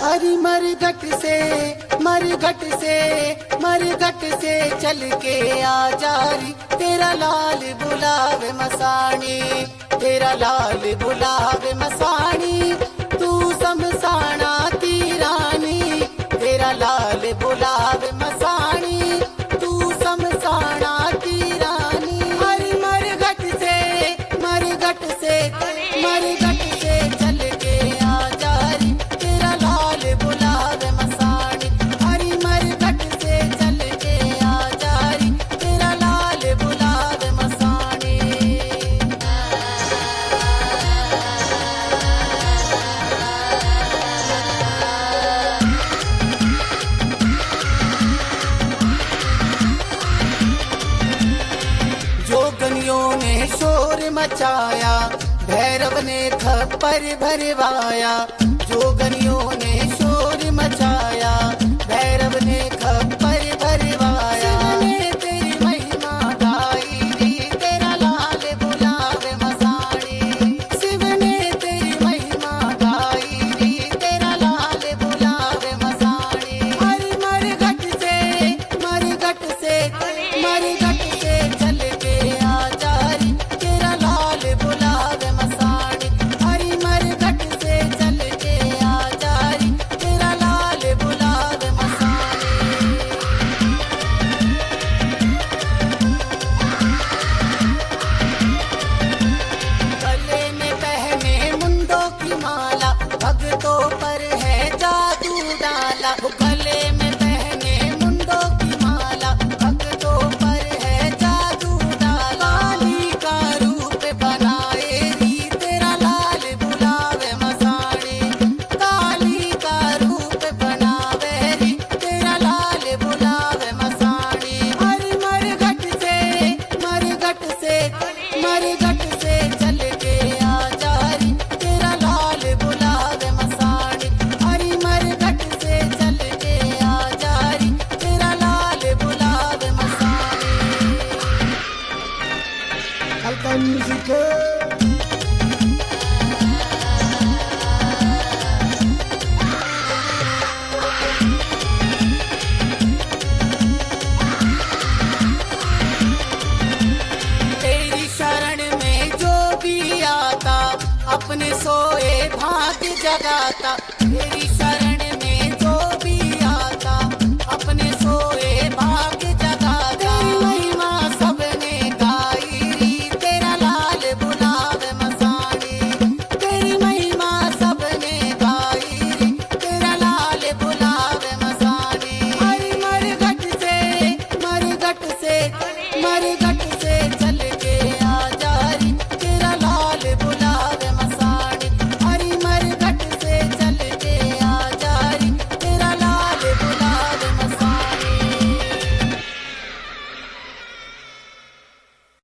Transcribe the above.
हरी मरघट से मरघट से मरघट से चल के आ जारी, तेरा लाल बुलावे मसाणी, तेरा लाल बुलावे मसाणी, तू समसाना तीरानी, तेरा लाल बुलावे मसाणी, तू समसाना तीरानी। हरी मरघट से मरघट से मरघट से चल के आ जारी, तेरा लाल बुलावे मसाणी, हरी मरघट से चल के आ जारी, तेरा लाल बुलावे मसाणी। जोगनियों ने शोर मचाया, भैरव ने थप्पड़ भरवाया, जोगनियों ने शोर मचाया, भैरव ने थप्पड़ भरवाया। शिव ने तेरी महिमा गाई री, तेरा लाल बुलावे मसाणी, शिव ने तेरी महिमा गाई री, तेरा लाल बुलावे मसाणी। हरी मरघट से मरघट से मरघट से चल के आ जारी, तेरा लाल बुलावे मसाणी, हरी मरघट से चल के आ जारी, तेरा लाल बुलावे मसाणी। गले में पहने मुंडों की माला, भक्तों पर है जादू डाला, गले में पहने मुंडों की माला, भक्तों पर है जादू डाला। काली का रूप बनाए री, तेरा लाल बुलावे मसाणी, काली का रूप बनावे री, तेरा लाल बुलावे मसाणी। हरी मरघट से मरघट से मरघट से चल के आ जारी, तेरा लाल बुलावे मसाणी, हरी मरघट से चल के आ जारी, तेरा लाल बुलावे मसाणी। Alta música. तेरी शरण में जो भी आता, अपने सोए भाग्य जगाता, तेरी